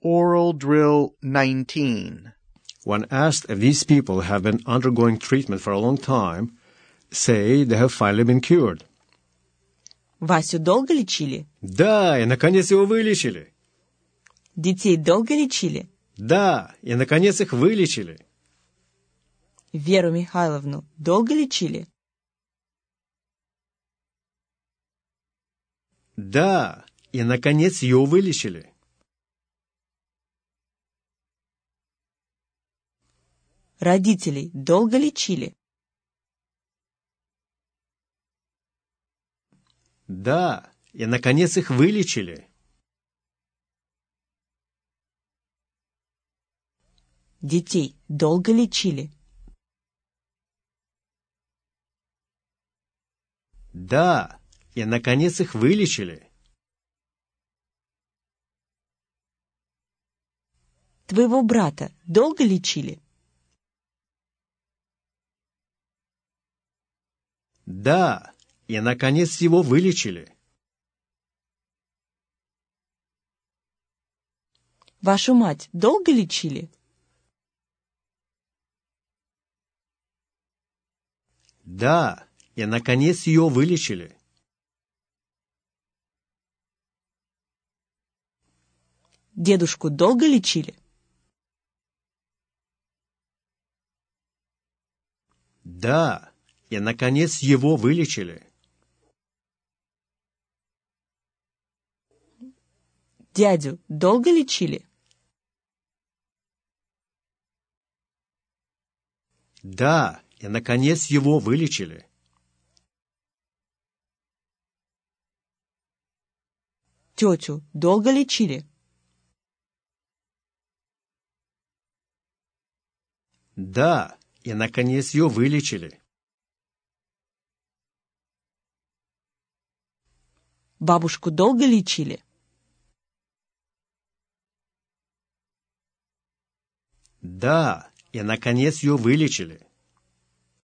Oral Drill 19. When asked if these people have been undergoing treatment for a long time, say they have finally been cured. Васю долго лечили? Да, и наконец его вылечили. Детей долго лечили? Да, и наконец их вылечили. Веру Михайловну долго лечили? Да, и наконец ее вылечили. Родителей долго лечили? Да, и наконец их вылечили. Детей долго лечили? Да, и наконец их вылечили. Твоего брата долго лечили? Да, и наконец его вылечили. Вашу мать долго лечили? Да, и наконец ее вылечили. Дедушку долго лечили? Да, и наконец его вылечили. Дядю долго лечили? Да, и наконец его вылечили. Тетю долго лечили? Да, и наконец ее вылечили. Бабушку долго лечили? Да, и наконец ее вылечили.